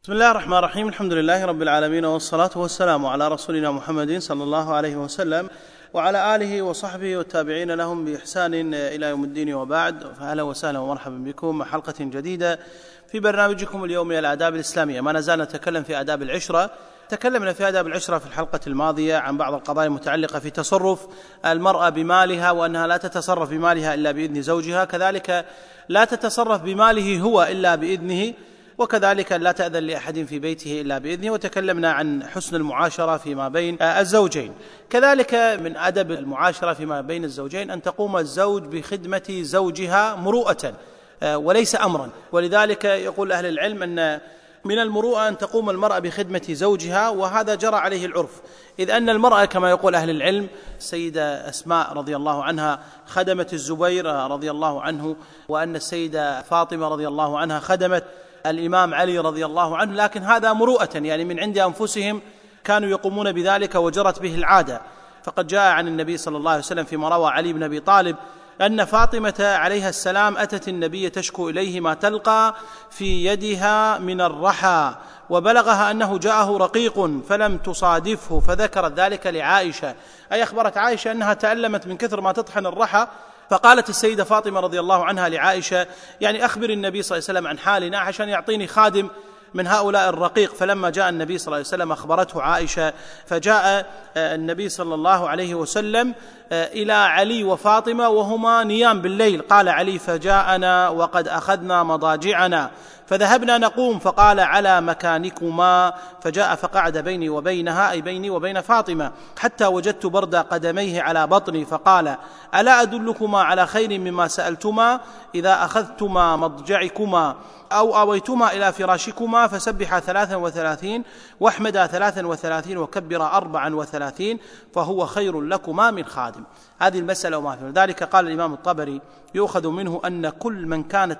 بسم الله الرحمن الرحيم. الحمد لله رب العالمين، والصلاة والسلام على رسولنا محمد صلى الله عليه وسلم وعلى آله وصحبه والتابعين لهم بإحسان إلى يوم الدين، وبعد، فأهلا وسهلا ومرحبا بكم مع حلقة جديدة في برنامجكم اليوم الآداب الإسلامية. ما نزالنا نتكلم في آداب العشرة. تكلمنا في آداب العشرة في الحلقة الماضية عن بعض القضايا المتعلقة في تصرف المرأة بمالها، وأنها لا تتصرف بمالها إلا بإذن زوجها، كذلك لا تتصرف بماله هو إلا بإذنه، وكذلك لا تأذن لأحد في بيته إلا بإذنه. وتكلمنا عن حسن المعاشرة فيما بين الزوجين. كذلك من أدب المعاشرة فيما بين الزوجين أن تقوم الزوج بخدمة زوجها مروءة وليس أمرا، ولذلك يقول أهل العلم أن من المروءة أن تقوم المرأة بخدمة زوجها، وهذا جرى عليه العرف، إذ أن المرأة كما يقول أهل العلم السيدة أسماء رضي الله عنها خدمت الزبير رضي الله عنه، وأن السيدة فاطمة رضي الله عنها خدمت الإمام علي رضي الله عنه، لكن هذا مروءة، يعني من عند أنفسهم كانوا يقومون بذلك وجرت به العادة. فقد جاء عن النبي صلى الله عليه وسلم فيما روى علي بن أبي طالب أن فاطمة عليها السلام أتت النبي تشكو إليه ما تلقى في يدها من الرحى، وبلغها أنه جاءه رقيق فلم تصادفه، فذكرت ذلك لعائشة، أي أخبرت عائشة أنها تألمت من كثر ما تطحن الرحى. فقالت السيدة فاطمة رضي الله عنها لعائشة: يعني أخبر النبي صلى الله عليه وسلم عن حالنا عشان يعطيني خادم من هؤلاء الرقيق. فلما جاء النبي صلى الله عليه وسلم أخبرته عائشة، فجاء النبي صلى الله عليه وسلم إلى علي وفاطمة وهما نيام بالليل. قال علي: فجاءنا وقد أخذنا مضاجعنا فذهبنا نقوم، فقال: على مكانكما. فجاء فقعد بيني وبينها، أي بيني وبين فاطمة، حتى وجدت برد قدميه على بطني، فقال: ألا أدلكما على خير مما سألتما؟ إذا أخذتما مضجعكما أو آويتما إلى فراشكما فسبحا 33 واحمدا 33 وكبرا 34 فهو خير لكما من خادم. هذه المسألة وما فيها. ذلك قال الإمام الطبري: يؤخذ منه أن كل من كانت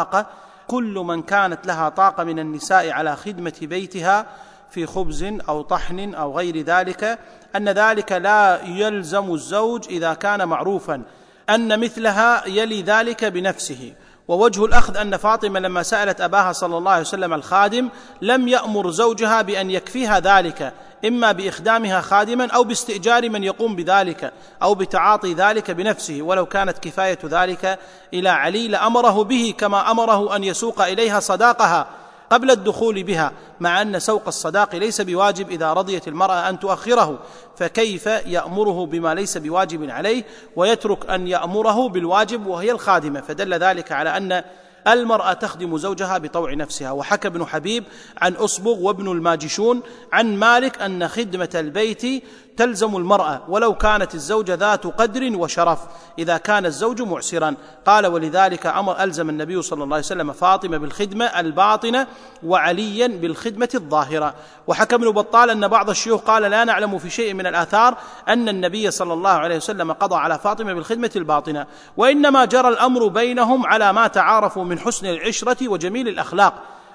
لها طاقة من النساء على خدمة بيتها في خبز أو طحن أو غير ذلك، أن ذلك لا يلزم الزوج إذا كان معروفا أن مثلها يلي ذلك بنفسه. ووجه الأخذ أن فاطمة لما سألت أباها صلى الله عليه وسلم الخادم لم يأمر زوجها بأن يكفيها ذلك، إما بإخدامها خادما أو باستئجار من يقوم بذلك أو بتعاطي ذلك بنفسه، ولو كانت كفاية ذلك إلى علي لأمره به، كما أمره أن يسوق إليها صداقها قبل الدخول بها، مع أن سوق الصداق ليس بواجب إذا رضيت المرأة أن تؤخره، فكيف يأمره بما ليس بواجب عليه ويترك أن يأمره بالواجب وهي الخادمة؟ فدل ذلك على أن المرأة تخدم زوجها بطوع نفسها. وحكى ابن حبيب عن أصبغ وابن الماجشون عن مالك أن خدمة البيت تلزم المرأة ولو كانت الزوجة ذات قدر وشرف إذا كان الزوج معسرا. قال: ولذلك ألزم النبي صلى الله عليه وسلم فاطمة بالخدمة الباطنة وعليا بالخدمة الظاهرة. وحكى ابن بطال أن بعض الشيوخ قال: لا نعلم في شيء من الآثار أن النبي صلى الله عليه وسلم قضى على فاطمة بالخدمة الباطنة، وإنما جرى الأمر بينهم على ما تعارفوا من حسن العشرة وجميل الأخلاق.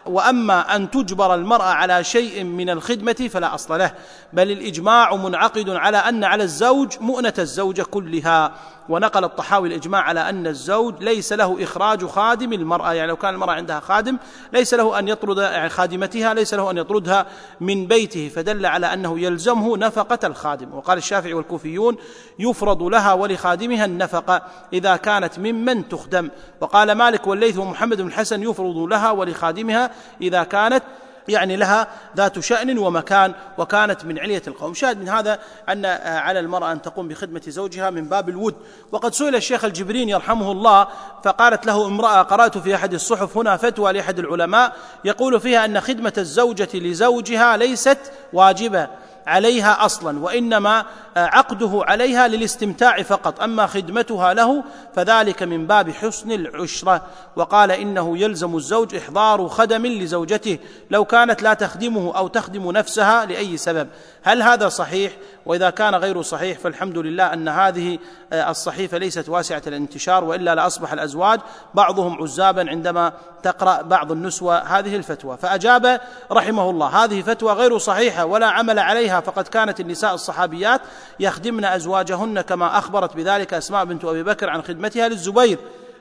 وأما أن تجبر المرأة على شيء من الخدمة فلا أصل له، بل الإجماع منعقد على أن على الزوج مؤنة الزوجة كلها. ونقل الطحاوي الإجماع على أن الزوج ليس له إخراج خادم المرأة، يعني لو كان المرأة عندها خادم ليس له أن يطرد خادمتها، ليس له أن يطردها من بيته، فدل على أنه يلزمه نفقة الخادم. وقال الشافعي والكوفيون: يفرض لها ولخادمها النفقة إذا كانت ممن تخدم. وقال مالك والليث ومحمد بن الحسن: يفرض لها ولخادمها إذا كانت يعني لها ذات شأن ومكان وكانت من علية القوم. شاهد من هذا أن على المرأة أن تقوم بخدمة زوجها من باب الود. وقد سئل الشيخ الجبرين يرحمه الله فقالت له امرأة: قرأت في أحد الصحف هنا فتوى لأحد العلماء يقول فيها أن خدمة الزوجة لزوجها ليست واجبة عليها أصلا، وإنما عقده عليها للاستمتاع فقط، أما خدمتها له فذلك من باب حسن العشرة. وقال: إنه يلزم الزوج إحضار خدم لزوجته لو كانت لا تخدمه أو تخدم نفسها لأي سبب. هل هذا صحيح؟ وإذا كان غير صحيح فالحمد لله أن هذه الصحيفة ليست واسعة الانتشار، وإلا لأصبح الأزواج بعضهم عزابا عندما تقرأ بعض النسوة هذه الفتوى. فأجاب رحمه الله: هذه فتوى غير صحيحة ولا عمل عليها، فقد كانت النساء الصحابيات يخدمن أزواجهن كما أخبرت بذلك أسماء بنت أبي بكر عن خدمتها للزبير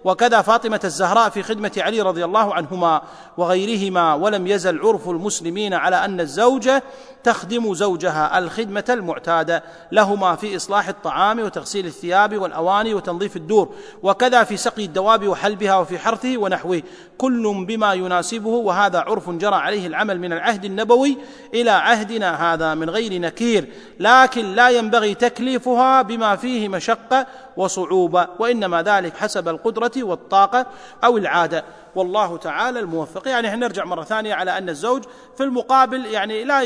وكذا فاطمة الزهراء في خدمة علي رضي الله عنهما وغيرهما. ولم يزل عرف المسلمين على أن الزوجة تخدم زوجها الخدمة المعتادة لهما في إصلاح الطعام وتغسيل الثياب والأواني وتنظيف الدور، وكذا في سقي الدواب وحلبها وفي حرثه ونحوه، كل بما يناسبه. وهذا عرف جرى عليه العمل من العهد النبوي إلى عهدنا هذا من غير نكير، لكن لا ينبغي تكليفها بما فيه مشقة وصعوبة، وإنما ذلك حسب القدرة والطاقة أو العادة، والله تعالى الموفق. يعني نرجع مرة ثانية على أن الزوج في المقابل يعني لا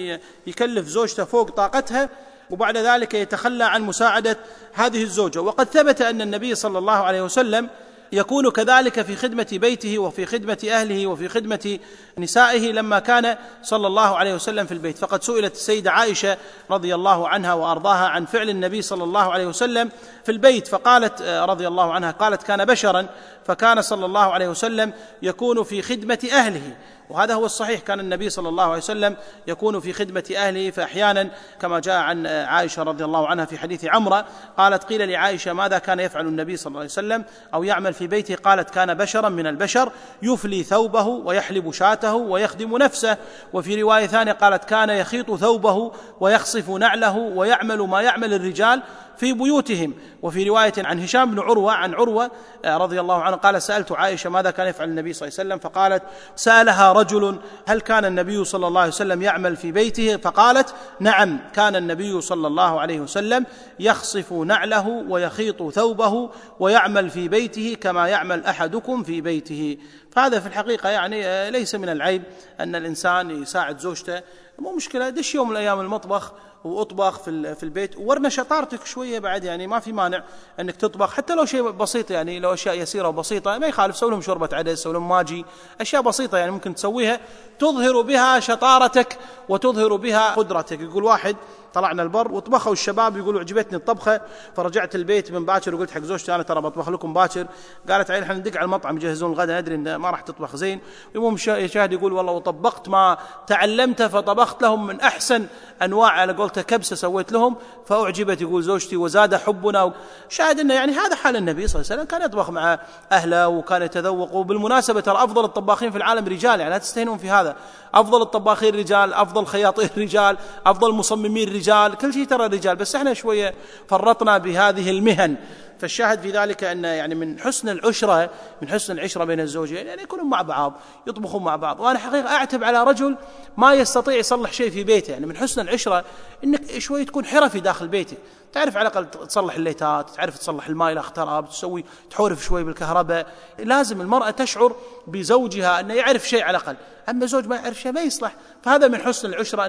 يكلف زوجته فوق طاقتها وبعد ذلك يتخلى عن مساعدة هذه الزوجة. وقد ثبت أن النبي صلى الله عليه وسلم يكون كذلك في خدمة بيته وفي خدمة أهله وفي خدمة نسائه لما كان صلى الله عليه وسلم في البيت. فقد سئلت السيدة عائشة رضي الله عنها وأرضاها عن فعل النبي صلى الله عليه وسلم في البيت، فقالت رضي الله عنها قالت كان بشرا، فكان صلى الله عليه وسلم يكون في خدمة أهله، وهذا هو الصحيح، كان النبي صلى الله عليه وسلم يكون في خدمة أهله. فأحيانا كما جاء عن عائشة رضي الله عنها في حديث عمرة قالت قيل لعائشة ماذا كان يفعل النبي صلى الله عليه وسلم أو يعمل في بيته؟ قالت كان بشرا من البشر يفلي ثوبه ويحلب شاته ويخدم نفسه. وفي رواية ثانية قالت كان يخيط ثوبه ويخصف نعله ويعمل ما يعمل الرجال في بيوتهم. وفي رواية عن هشام بن عروة عن عروة رضي الله عنه قال سألت عائشة ماذا كان يفعل النبي صلى الله عليه وسلم؟ فقالت سألها رجل هل كان النبي صلى الله عليه وسلم يعمل في بيته؟ فقالت نعم، كان النبي صلى الله عليه وسلم يخصف نعله ويخيط ثوبه ويعمل في بيته كما يعمل أحدكم في بيته. فهذا في الحقيقة يعني ليس من العيب أن الإنسان يساعد زوجته، مو مشكلة، دش يوم من الأيام المطبخ واطبخ في البيت ورنا شطارتك شوية بعد، يعني ما في مانع أنك تطبخ حتى لو شيء بسيط، يعني لو أشياء يسيرة وبسيطة ما يخالف، سوي لهم شوربة عدس، سوي لهم ماجي، أشياء بسيطة يعني ممكن تسويها تظهر بها شطارتك وتظهر بها قدرتك. يقول واحد طلعنا البر وطبخوا الشباب يقولوا عجبتني الطبخة، فرجعت البيت من باكر وقلت حق زوجتي أنا ترى بطبخ لكم باكر، قالت عيل احنا ندق على المطعم يجهزون الغداء ندري إن ما راح تطبخ زين. يوم شاهد يقول والله وطبقت ما تعلمته فطبخت لهم من أحسن أنواع على قولته كبسة سويت لهم فأعجبت يقول زوجتي وزاد حبنا. شاهد إنه يعني هذا حال النبي صلى الله عليه وسلم، كان يطبخ مع أهله وكان يتذوق. وبالمناسبة ترى أفضل الطباخين في العالم رجال، يعني لا تستهينون في هذا، أفضل الطباخين رجال، أفضل خياطين رجال، أفضل مصممين رجال، كل شيء ترى رجال، بس احنا شوية فرطنا بهذه المهن. فالشاهد في ذلك أن يعني من حسن العشرة بين الزوجين يعني يكونوا مع بعض يطبخون مع بعض. وأنا حقيقة أعتب على رجل ما يستطيع يصلح شيء في بيته، يعني من حسن العشرة إنك شوي تكون حرفي داخل بيتك، تعرف على الأقل تصلح الليتات، تعرف تصلح الماء إذا اخترب، تسوي تحورف شوي بالكهرباء. لازم المرأة تشعر بزوجها أنه يعرف شيء على الأقل، أما زوج ما يعرف شيء ما يصلح. فهذا من حسن العشرة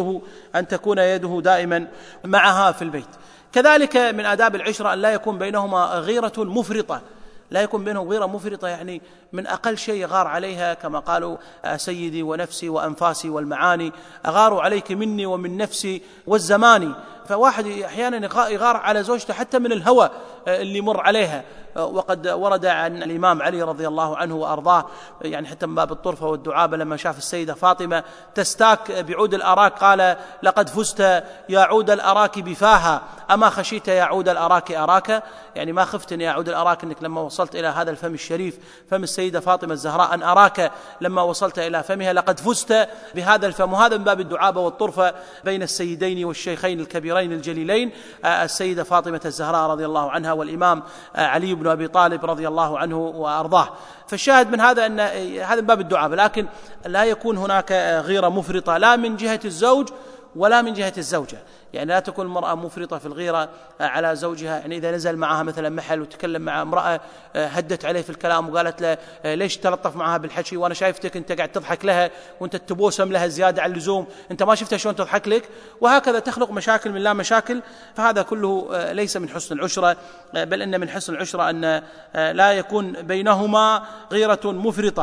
أن تكون يده دائما معها في البيت. كذلك من آداب العشرة أن لا يكون بينهما غيرة مفرطة، لا يكون بينهم غيرة مفرطة، يعني من أقل شيء غار عليها كما قالوا سيدي ونفسي وأنفاسي والمعاني، أغار عليك مني ومن نفسي والزمان. فواحد أحيانا يغار على زوجته حتى من الهوى اللي مر عليها. وقد ورد عن الإمام علي رضي الله عنه وأرضاه يعني حتى من باب الطرفة والدعابة لما شاف السيدة فاطمة تستاك بعود الأراك قال لقد فزت يا عود الأراك بفاها أما خشيت يا عود الأراك أراك، يعني ما خفت يا عود الأراك أنك لما وصلت إلى هذا الفم الشريف فم السيدة فاطمة الزهراء أن أراك لما وصلت إلى فمها لقد فزت بهذا الفم. وهذا من باب الدعابة والطرفة بين السيدين والشيخين الكبيرين الجليلين السيدة فاطمة الزهراء رضي الله عنها والإمام علي بن أبي طالب رضي الله عنه وأرضاه. فالشاهد من هذا أن هذا من باب الدعابة، لكن لا يكون هناك غيرة مفرطة لا من جهة الزوج ولا من جهة الزوجة، يعني لا تكون المرأة مفرطة في الغيرة على زوجها. يعني إذا نزل معها مثلا محل وتكلم مع امرأة هدت عليه في الكلام وقالت له ليش تلطف معها بالحكي وأنا شايفتك أنت قاعد تضحك لها وأنت تبوسم لها زيادة عن اللزوم، أنت ما شفتها شلون تضحك لك، وهكذا تخلق مشاكل من لا مشاكل. فهذا كله ليس من حسن العشرة، بل إن من حسن العشرة أن لا يكون بينهما غيرة مفرطة.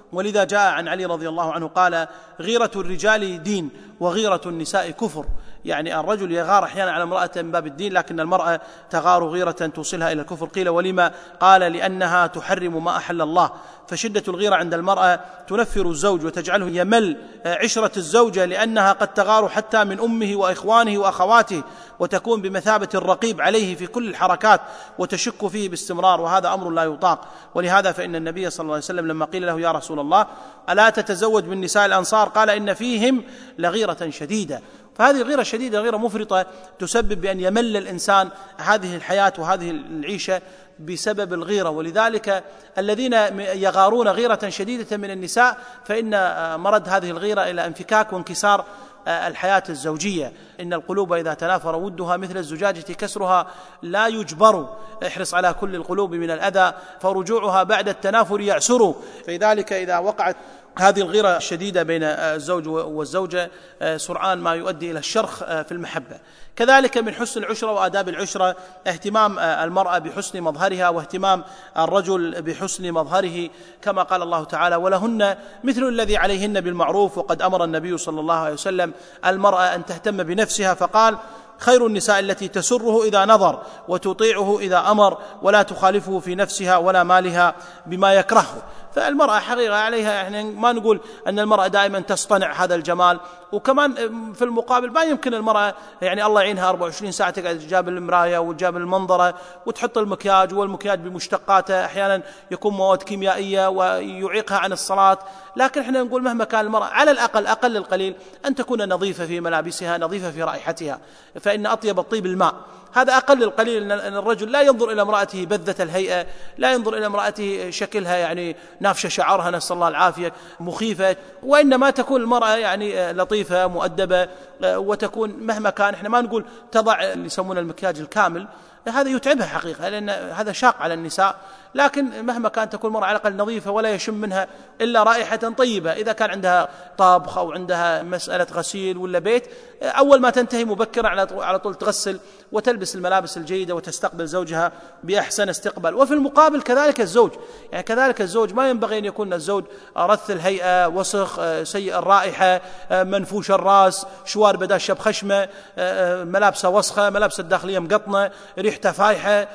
ولذا جاء عن علي رضي الله عنه قال: غيرة الرجال دين وغيرة النساء كفر. يعني الرجل يغار أحيانا على امرأة من باب الدين، لكن المرأة تغار غيرة توصلها إلى الكفر. قيل: ولما؟ قال: لأنها تحرم ما أحل الله. فشدة الغيرة عند المرأة تنفر الزوج وتجعله يمل عشرة الزوجة، لأنها قد تغار حتى من أمه وإخوانه وأخواته، وتكون بمثابة الرقيب عليه في كل الحركات وتشك فيه باستمرار، وهذا أمر لا يطاق. ولهذا فإن النبي صلى الله عليه وسلم لما قيل له: يا رسول الله ألا تتزوج من نساء الأنصار؟ قال: إن فيهم لغيرة شديدة. فهذه غيرة شديدة، غيرة مفرطة، تسبب بأن يمل الإنسان هذه الحياة وهذه العيشة بسبب الغيرة. ولذلك الذين يغارون غيرة شديدة من النساء فإن مرد هذه الغيرة إلى انفكاك وانكسار الحياة الزوجية. إن القلوب إذا تنافر ودها مثل الزجاجة كسرها لا يجبر. احرص على كل القلوب من الأذى فرجوعها بعد التنافر يعسر. فلذلك إذا وقعت هذه الغيرة الشديدة بين الزوج والزوجة سرعان ما يؤدي إلى الشرخ في المحبة. كذلك من حسن العشرة وآداب العشرة اهتمام المرأة بحسن مظهرها واهتمام الرجل بحسن مظهره، كما قال الله تعالى: ولهن مثل الذي عليهن بالمعروف. وقد أمر النبي صلى الله عليه وسلم المرأة أن تهتم بنفسها فقال: خير النساء التي تسره إذا نظر وتطيعه إذا أمر ولا تخالفه في نفسها ولا مالها بما يكرهه. فالمرأة حقيقة عليها، يعني ما نقول أن المرأة دائما تصطنع هذا الجمال، وكمان في المقابل ما يمكن المرأة يعني الله يعينها 24 ساعة تقعد تجاب المراية وتجاب المنظرة وتحط المكياج، والمكياج بمشتقاته أحيانا يكون مواد كيميائية ويعيقها عن الصلاة. لكن احنا نقول مهما كان المرأة على الأقل أقل القليل أن تكون نظيفة في ملابسها، نظيفة في رائحتها، فإن أطيب الطيب الماء. هذا أقل القليل. أن الرجل لا ينظر إلى امرأته بذة الهيئة، لا ينظر إلى امرأته شكلها يعني نافشة شعرها نسأل الله العافية مخيفة، وإنما تكون المرأة يعني لطيفة مؤدبة، وتكون مهما كان. احنا ما نقول تضع اللي يسمونه المكياج الكامل، هذا يتعبها حقيقة لأن هذا شاق على النساء، لكن مهما كان تكون المرأة على الأقل نظيفة ولا يشم منها إلا رائحة طيبة. إذا كان عندها طبخ أو عندها مسألة غسيل ولا بيت، أول ما تنتهي مبكرا على طول تغسل وتلبس الملابس الجيدة وتستقبل زوجها بأحسن استقبال. وفي المقابل كذلك الزوج، يعني كذلك الزوج ما ينبغي أن يكون الزوج رث الهيئة، وسخ، سيء الرائحة، منفوش الرأس، شوار بدأ شب خشمة، ملابسه وسخة، ملابسه الداخلية مقطنة، ريحته فايحة،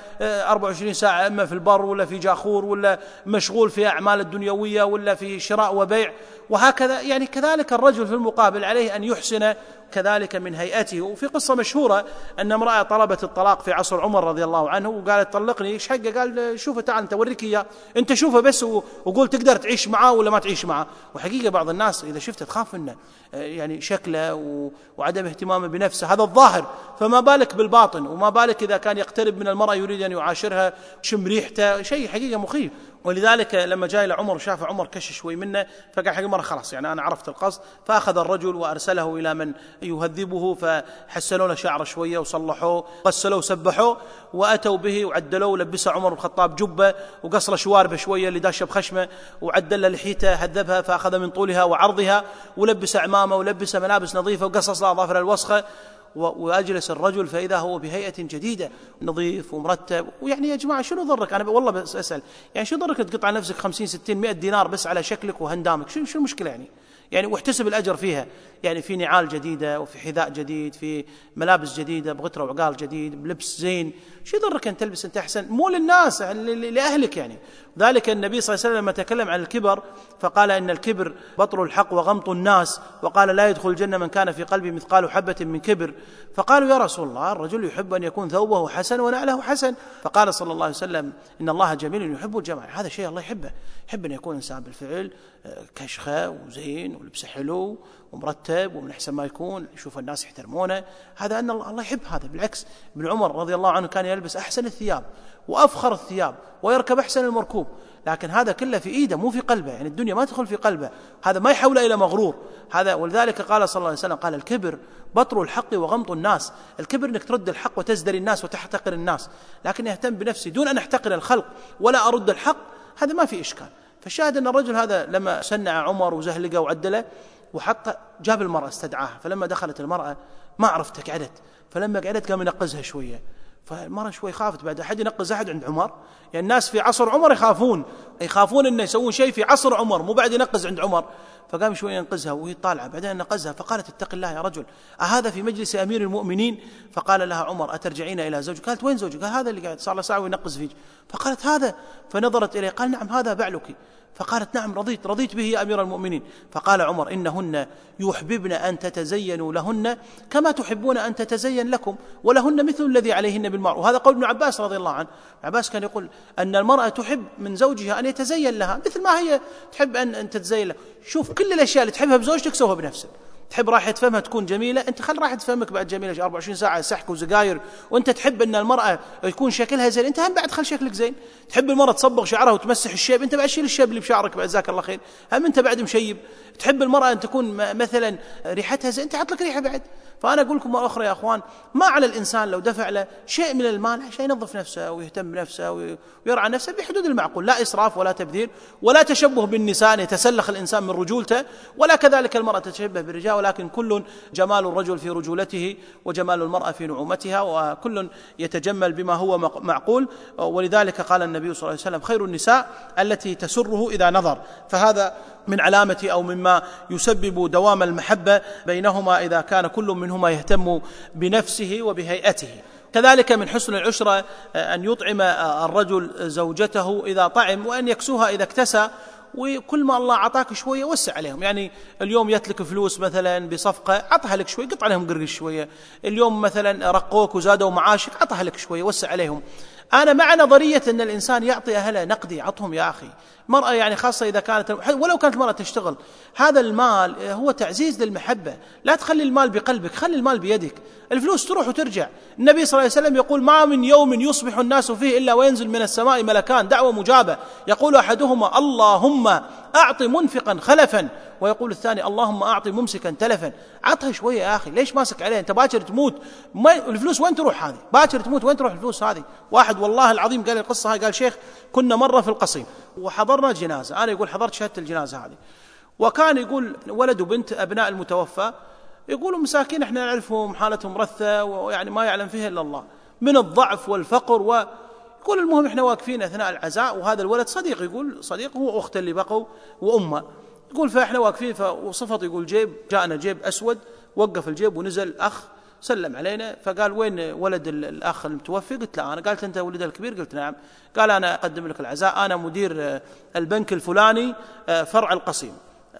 24 ساعة إما في البر ولا في جاخور ولا مشغول في أعمال الدنيوية ولا في شراء وبيع وهكذا. يعني كذلك الرجل في المقابل عليه أن يحسن كذلك من هيئته. وفي قصة مشهورة أن امرأة طلبت الطلاق في عصر عمر رضي الله عنه وقالت: طلقني. إيش حقه؟ قال: شوفه تعال أنت أوريك إياه، أنت شوفه بس وقول تقدر تعيش معه ولا ما تعيش معه. وحقيقة بعض الناس إذا شفته تخاف منه، يعني شكله وعدم اهتمامه بنفسه، هذا الظاهر، فما بالك بالباطن، وما بالك إذا كان يقترب من المرأة يريد أن يعاشرها، شم ريحته، شيء حقيقة مخيف. ولذلك لما جاء إلى عمر شاف عمر كش شوي منه، فقال: حق المرة خلاص يعني أنا عرفت القصد. فأخذ الرجل وأرسله إلى من يهذبه، فحسنوا له شعره شوية وصلحوه، غسلوه وسبحوه، وأتوا به وعدلوه ولبسه عمر بن الخطاب جبة وقصر شواربه شوية اللي داش بخشمه، وعدل لحيته، هذبها فأخذ من طولها وعرضها، ولبس عمامه ولبس ملابس نظيفة وقصص أظافر الوسخة، وأجلس الرجل فإذا هو بهيئة جديدة نظيف ومرتب. ويعني يا جماعة شنو ضرك؟ أنا والله بس أسأل، يعني شو ضرك تقطع نفسك 50 60 100 دينار بس على شكلك وهندامك؟ شو المشكلة يعني واحتسب الأجر فيها، يعني في نعال جديدة وفي حذاء جديد، في ملابس جديدة، بغترة وعقال جديد، بلبس زين. شو يضرك أن تلبس أنت أحسن؟ مو للناس، لأهلك يعني. ذلك النبي صلى الله عليه وسلم لما تكلم عن الكبر فقال: إن الكبر بطر الحق وغمط الناس، وقال: لا يدخل الجنة من كان في قلبه مثقال حبة من كبر. فقالوا: يا رسول الله الرجل يحب أن يكون ثوبه حسن ونعله حسن. فقال صلى الله عليه وسلم: إن الله جميل يحب الجمال. هذا شيء الله يحبه، يحب أن يكون إنسان بالفعل كشخة وزين ولبسه حلو ومرتب ومن أحسن ما يكون، يشوف الناس يحترمونه. هذا أن الله يحب هذا. بالعكس ابن عمر رضي الله عنه كان يلبس أحسن الثياب وأفخر الثياب ويركب أحسن المركوب، لكن هذا كله في إيده مو في قلبه، يعني الدنيا ما تدخل في قلبه، هذا ما يحول إلى مغرور هذا. ولذلك قال صلى الله عليه وسلم: قال: الكبر بطر الحق وغمط الناس. الكبر أنك ترد الحق وتزدري الناس وتحتقر الناس، لكن يهتم بنفسي دون أن أحتقر الخلق ولا أرد الحق، هذا ما في إشكال. فالشاهد أن الرجل هذا لما سنع عمر وزهلقه وعدله وحتى جاب المرأة استدعاها، فلما دخلت المرأة ما عرفت قعدت، فلما قعدت قام ينقزها شوية، فالمرأة شوي خافت بعد أحد ينقز أحد عند عمر، يعني الناس في عصر عمر يخافون أن يسوون شيء في عصر عمر مو بعد ينقز عند عمر. فقام شوي ينقزها وهي طالعة، بعدين نقزها فقالت اتق الله يا رجل، أهذا في مجلس أمير المؤمنين؟ فقال لها عمر أترجعين إلى زوجك؟ قالت وين زوجك؟ قال هذا اللي قاعد صار له ساعة وينقز فيك. فقالت هذا، فنظرت إليه قال نعم هذا بعلك. فقالت نعم رضيت به يا أمير المؤمنين. فقال عمر إنهن يحببن أن تتزينوا لهن كما تحبون أن تتزين لكم، ولهن مثل الذي عليهن بالمعروف. وهذا قول ابن عباس رضي الله عنه. ابن عباس كان يقول أن المرأة تحب من زوجها أن يتزين لها مثل ما هي تحب أن تتزين لها. شوف كل الأشياء اللي تحبها بزوجتك سوها بنفسك. تحب راحة فمها تكون جميلة، أنت خل راحة فمك بعد جميلة 24 ساعة سحك وزقاير. وأنت تحب أن المرأة يكون شكلها زين، أنت هم بعد خل شكلك زين. تحب المرأة تصبغ شعرها وتمسح الشيب، أنت بعد شيل الشيب اللي بشعرك بعد جزاك الله خير، هم أنت بعد مشيب. تحب المرأة أن تكون مثلا ريحتها زين، أنت حط لك ريحة بعد. فأنا أقول لكم مرة أخرى يا أخوان، ما على الإنسان لو دفع له شيء من المال عشان ينظف نفسه ويهتم بنفسه ويرعى نفسه بحدود المعقول، لا إسراف ولا تبذير ولا تشبه بالنساء يتسلخ الإنسان من رجولته، ولا كذلك المرأة تتشبه بالرجال، ولكن كل جمال الرجل في رجولته وجمال المرأة في نعومتها، وكل يتجمل بما هو معقول. ولذلك قال النبي صلى الله عليه وسلم خير النساء التي تسره إذا نظر. فهذا من علامة أو مما يسبب دوام المحبة بينهما إذا كان كل منهما يهتم بنفسه وبهيئته. كذلك من حسن العشرة أن يطعم الرجل زوجته إذا طعم، وأن يكسوها إذا اكتسى، وكل ما الله عطاك شوية وسع عليهم. يعني اليوم يتلك فلوس مثلا بصفقة، عطها لك شوية، قط عليهم قرقش شوية. اليوم مثلا رقوك وزادوا معاشك، عطها لك شوية وسع عليهم. أنا مع نظرية أن الإنسان يعطي أهله نقدي، عطهم يا أخي. المرأة يعني خاصة إذا كانت ولو كانت المرأة تشتغل، هذا المال هو تعزيز للمحبة. لا تخلي المال بقلبك، خلي المال بيدك. الفلوس تروح وترجع. النبي صلى الله عليه وسلم يقول ما من يوم يصبح الناس فيه إلا وينزل من السماء ملكان دعوة مجابة، يقول أحدهما اللهم أعط منفقا خلفا، ويقول الثاني اللهم أعط ممسكا تلفا. عطها شوية يا أخي، ليش ماسك عليه؟ أنت باكر تموت، الفلوس وين تروح هذه؟ باكر تموت وين تروح الفلوس هذه؟ واحد والله العظيم قال القصة هاي، قال شيخ كنا مرة في القصيم وحضرنا جنازة، أنا يقول حضرت شهادة الجنازة هذه، وكان يقول ولد وبنت أبناء المتوفى، يقولوا مساكين احنا نعرفهم حالتهم رثة ويعني ما يعلم فيها إلا الله من الضعف والفقر. ويقول المهم احنا واقفين أثناء العزاء، وهذا الولد صديق، يقول صديق هو أخته اللي بقوا وأمه، يقول فإحنا واقفين وصفت يقول جيب، جاءنا جيب أسود، وقف الجيب ونزل أخ سلم علينا، فقال وين ولد الأخ المتوفي؟ قلت لا أنا. قالت أنت ولد الكبير؟ قلت نعم. قال أنا أقدم لك العزاء، أنا مدير البنك الفلاني فرع القصيم،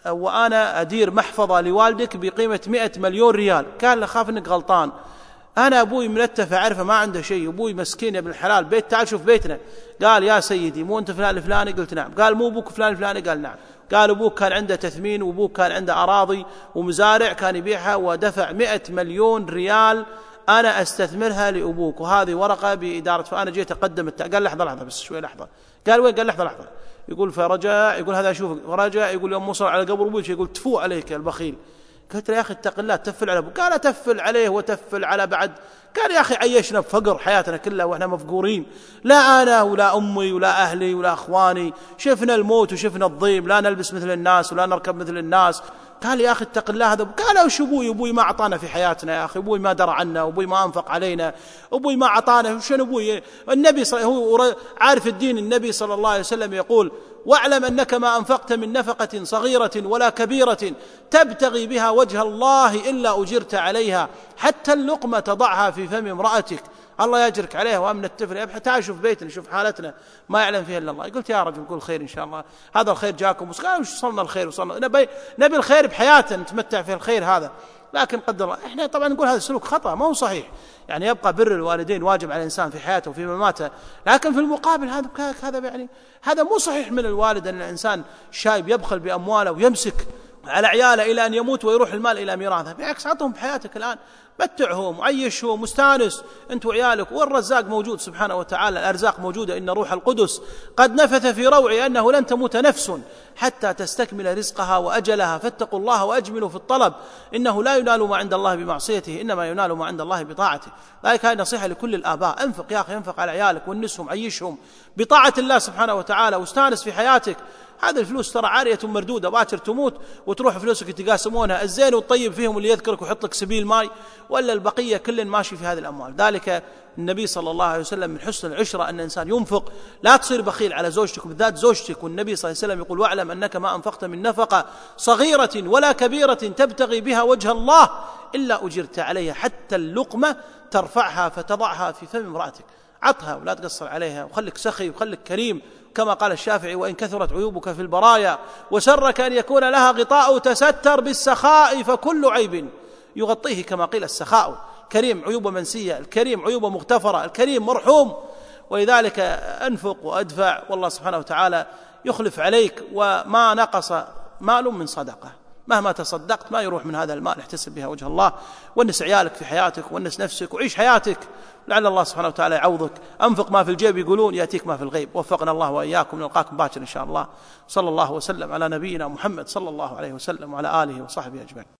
وأنا أدير محفظة لوالدك بقيمة 100 مليون ريال. قال خاف أنك غلطان، أنا أبوي ملتف أعرفه ما عنده شيء، أبوي مسكين يا ابن الحلال، بيت تعال شوف بيتنا. قال يا سيدي مو أنت فلان الفلاني؟ قلت نعم. قال مو أبوك فلان الفلاني؟ قال نعم. قال أبوك كان عنده تثمين، وأبوك كان عنده أراضي ومزارع كان يبيعها ودفع 100 مليون ريال أنا أستثمرها لأبوك، وهذه ورقة بإدارة، فأنا جيت أقدم قال لحظة بس شوي لحظة. قال وين؟ قال لحظة. يقول فرجع، يقول هذا أشوفك، ورجع يقول يوم وصل على قبر أبوك يقول تفو عليك يا البخيل. قلت له يا أخي اتق الله، تفل على أبوك. قال تفل عليه وتفل على بعد. قال يا أخي عيشنا بفقر حياتنا كلها وإحنا مفقورين، لا أنا ولا أمي ولا أهلي ولا أخواني، شفنا الموت وشفنا الضيم، لا نلبس مثل الناس ولا نركب مثل الناس. قال يا أخي اتق الله هذا. قال وش أبوي ما أعطانا في حياتنا يا أخي، أبوي ما درى عنا، أبوي ما أنفق علينا، أبوي ما أعطانا. شنو أبوي؟ النبي هو عارف الدين، النبي صلى الله عليه وسلم يقول واعلم أنك ما أنفقت من نفقة صغيرة ولا كبيرة تبتغي بها وجه الله إلا أجرت عليها، حتى اللقمة تضعها في فم امرأتك الله يجرك عليها. وأمن التفل تعال شوف بيتنا، شوف حالتنا ما يعلم فيها إلا الله. قلت يا رجل قول خير إن شاء الله، هذا الخير جاكم. قالوا وش وصلنا الخير؟ وصلنا نبي الخير بحياتنا نتمتع في الخير هذا، لكن قدر الله احنا طبعا نقول هذا السلوك خطأ ما هو صحيح. يعني يبقى بر الوالدين واجب على الإنسان في حياته وفي مماته، لكن في المقابل هذا يعني هذا مو صحيح من الوالد أن الإنسان شايب يبخل بأمواله ويمسك على عياله إلى أن يموت ويروح المال إلى ميراثه. بالعكس عطهم بحياتك الآن، متعهم وعيشهم مستانس أنت وعيالك، والرزاق موجود سبحانه وتعالى، الأرزاق موجودة. إن روح القدس قد نفث في روعي أنه لن تموت نفس حتى تستكمل رزقها وأجلها، فاتقوا الله وأجملوا في الطلب، إنه لا ينال ما عند الله بمعصيته، إنما ينال ما عند الله بطاعته. ذلك هذه نصيحة لكل الآباء، أنفق يا أخي، أنفق على عيالك ونسهم، عيشهم بطاعة الله سبحانه وتعالى، واستانس في حياتك. هذه الفلوس ترى عارية مردودة، باكر تموت وتروح فلوسك تقاسمونها، الزين والطيب فيهم اللي يذكرك ويحط لك سبيل ماي، ولا البقية كل ماشي في هذه الأموال. ذلك النبي صلى الله عليه وسلم من حسن العشرة أن الإنسان ينفق، لا تصير بخيل على زوجتك بالذات زوجتك. والنبي صلى الله عليه وسلم يقول: واعلم أنك ما أنفقت من نفقة صغيرة ولا كبيرة تبتغي بها وجه الله إلا أجرت عليها، حتى اللقمة ترفعها فتضعها في فم امرأتك، عطها ولا تقصر عليها، وخلك سخي وخلك كريم، كما قال الشافعي: وإن كثرت عيوبك في البرايا وسرك أن يكون لها غطاء تستر بالسخاء فكل عيب يغطيه، كما قيل السخاء. كريم عيوب منسية، الكريم عيوب مغتفرة، الكريم مرحوم. ولذلك أنفق وأدفع، والله سبحانه وتعالى يخلف عليك. وما نقص مال من صدقة، مهما تصدقت ما يروح من هذا المال، احتسب بها وجه الله، ونس عيالك في حياتك، ونس نفسك، وعيش حياتك، لعل الله سبحانه وتعالى يعوضك. أنفق ما في الجيب يقولون يأتيك ما في الغيب. وفقنا الله وإياكم، نلقاكم باكر إن شاء الله. صلى الله وسلم على نبينا محمد صلى الله عليه وسلم وعلى آله وصحبه أجمعين.